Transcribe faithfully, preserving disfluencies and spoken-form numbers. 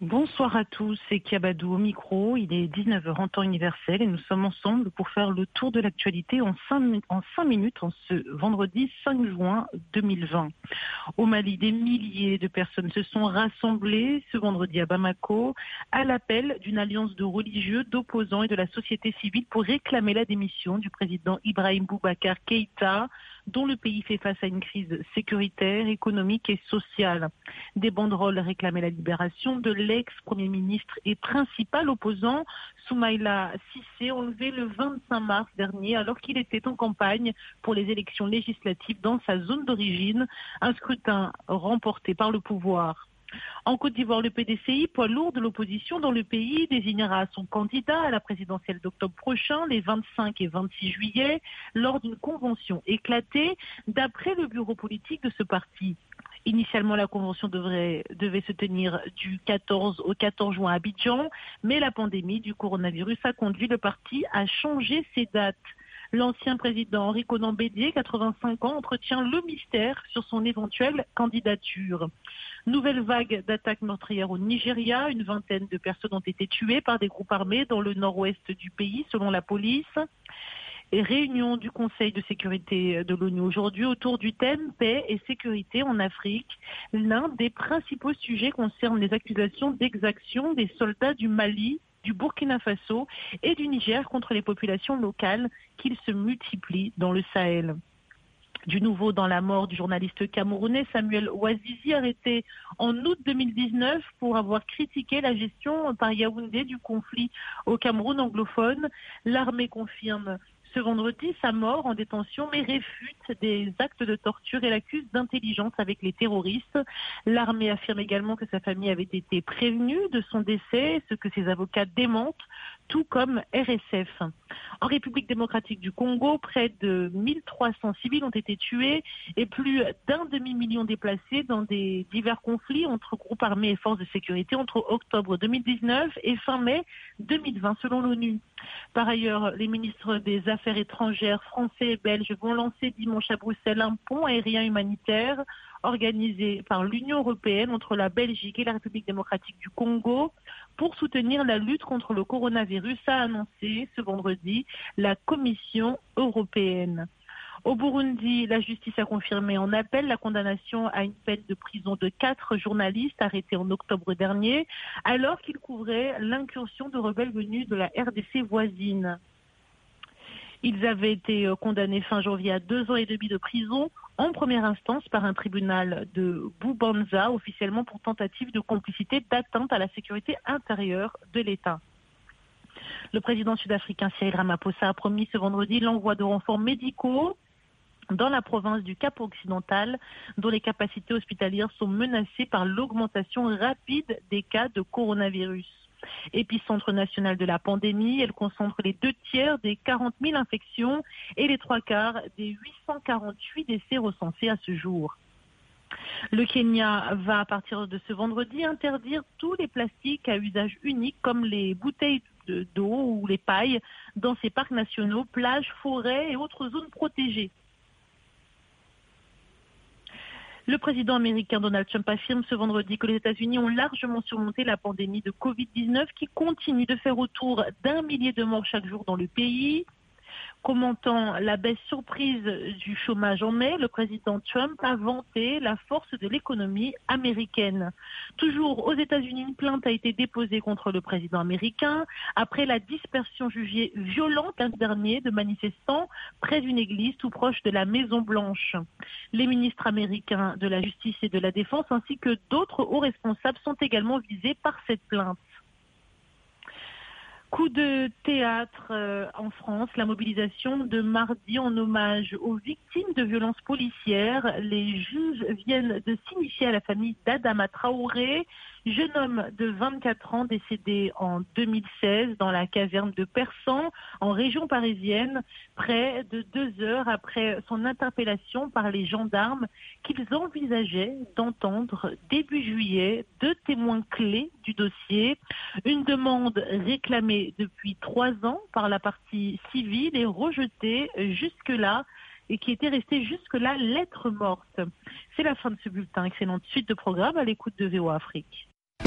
Bonsoir à tous, c'est Kiabadou au micro, il est dix-neuf heures en temps universel et nous sommes ensemble pour faire le tour de l'actualité en cinq, en cinq minutes en ce vendredi cinq juin deux mille vingt. Au Mali, des milliers de personnes se sont rassemblées ce vendredi à Bamako à l'appel d'une alliance de religieux, d'opposants et de la société civile pour réclamer la démission du président Ibrahim Boubacar Keïta, dont le pays fait face à une crise sécuritaire, économique et sociale. Des banderoles réclamaient la libération de l'ex-premier ministre et principal opposant, Soumaïla Cissé, enlevé le vingt-cinq mars dernier alors qu'il était en campagne pour les élections législatives dans sa zone d'origine, un scrutin remporté par le pouvoir. En Côte d'Ivoire, le P D C I, poids lourd de l'opposition dans le pays, désignera son candidat à la présidentielle d'octobre prochain, les vingt-cinq et vingt-six juillet, lors d'une convention éclatée, d'après le bureau politique de ce parti. Initialement, la convention devrait, devait se tenir du quatorze au quatorze juin à Abidjan, mais la pandémie du coronavirus a conduit le parti à changer ses dates. L'ancien président Henri Konan Bédié, quatre-vingt-cinq ans, entretient le mystère sur son éventuelle candidature. Nouvelle vague d'attaques meurtrières au Nigeria. Une vingtaine de personnes ont été tuées par des groupes armés dans le nord-ouest du pays, selon la police. Et réunion du Conseil de sécurité de l'ONU aujourd'hui autour du thème paix et sécurité en Afrique. L'un des principaux sujets concerne les accusations d'exaction des soldats du Mali, du Burkina Faso et du Niger contre les populations locales qu'ils se multiplient dans le Sahel. Du nouveau dans la mort du journaliste camerounais Samuel Ouazizi, arrêté en août deux mille dix-neuf pour avoir critiqué la gestion par Yaoundé du conflit au Cameroun anglophone. L'armée confirme ce vendredi sa mort en détention, mais réfute des actes de torture et l'accuse d'intelligence avec les terroristes. L'armée affirme également que sa famille avait été prévenue de son décès, ce que ses avocats démentent, tout comme R S F. En République démocratique du Congo, près de mille trois cents civils ont été tués et plus d'un demi-million déplacés dans des divers conflits entre groupes armés et forces de sécurité entre octobre deux mille dix-neuf et fin mai deux mille vingt, selon l'ONU. Par ailleurs, les ministres des Affaires étrangères français et belges vont lancer dimanche à Bruxelles un pont aérien humanitaire organisé par l'Union européenne entre la Belgique et la République démocratique du Congo pour soutenir la lutte contre le coronavirus, a annoncé ce vendredi la Commission européenne. Au Burundi, la justice a confirmé en appel la condamnation à une peine de prison de quatre journalistes arrêtés en octobre dernier, alors qu'ils couvraient l'incursion de rebelles venus de la R D C voisine. Ils avaient été condamnés fin janvier à deux ans et demi de prison en première instance par un tribunal de Bubanza, officiellement pour tentative de complicité d'atteinte à la sécurité intérieure de l'État. Le président sud-africain Cyril Ramaphosa a promis ce vendredi l'envoi de renforts médicaux dans la province du Cap-Occidental, dont les capacités hospitalières sont menacées par l'augmentation rapide des cas de coronavirus. Épicentre national de la pandémie, elle concentre les deux tiers des quarante mille infections et les trois quarts des huit cent quarante-huit décès recensés à ce jour. Le Kenya va, à partir de ce vendredi, interdire tous les plastiques à usage unique, comme les bouteilles d'eau ou les pailles, dans ses parcs nationaux, plages, forêts et autres zones protégées. Le président américain Donald Trump affirme ce vendredi que les États-Unis ont largement surmonté la pandémie de covid dix-neuf qui continue de faire autour d'un millier de morts chaque jour dans le pays. Commentant la baisse surprise du chômage en mai, le président Trump a vanté la force de l'économie américaine. Toujours aux États-Unis, une plainte a été déposée contre le président américain après la dispersion jugée violente lundi dernier de manifestants près d'une église tout proche de la Maison-Blanche. Les ministres américains de la Justice et de la Défense ainsi que d'autres hauts responsables sont également visés par cette plainte. Coup de théâtre euh, en France, la mobilisation de mardi en hommage aux victimes de violences policières. Les juges viennent de signifier à la famille d'Adama Traoré, jeune homme de vingt-quatre ans décédé en deux mille seize dans la caserne de Persan, en région parisienne, près de deux heures après son interpellation par les gendarmes qu'ils envisageaient d'entendre début juillet deux témoins clés du dossier. Une demande réclamée depuis trois ans par la partie civile et rejetée jusque-là et qui était restée jusque-là lettre morte. C'est la fin de ce bulletin. Excellente suite de programme à l'écoute de V O A Afrique.